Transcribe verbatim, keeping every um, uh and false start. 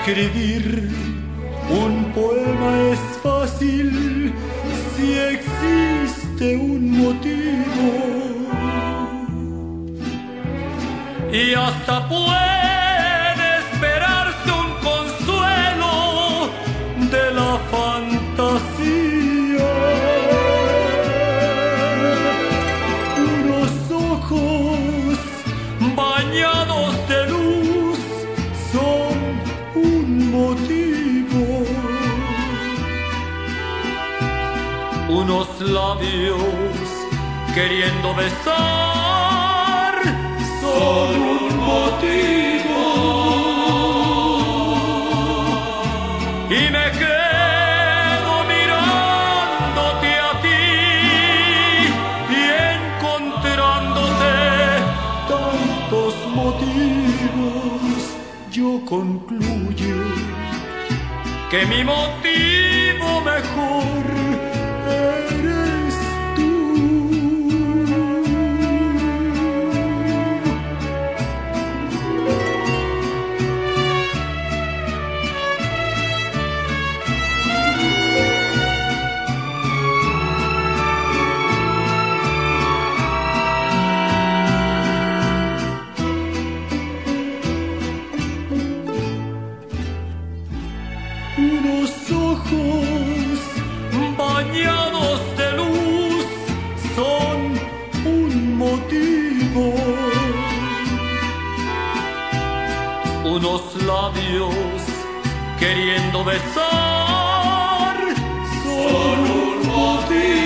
Escribir un poema es fácil si existe un motivo, y hasta puede esperarse un consuelo de la fantasía. Unos ojos bañados de luz son un motivo, unos labios queriendo besar son un motivo, y me quedo mirándote a ti y encontrándote tantos motivos, yo concluyo que mi motivo mejor eres tú. Unos ojos bañados de luz son un motivo, unos labios queriendo besar son un motivo.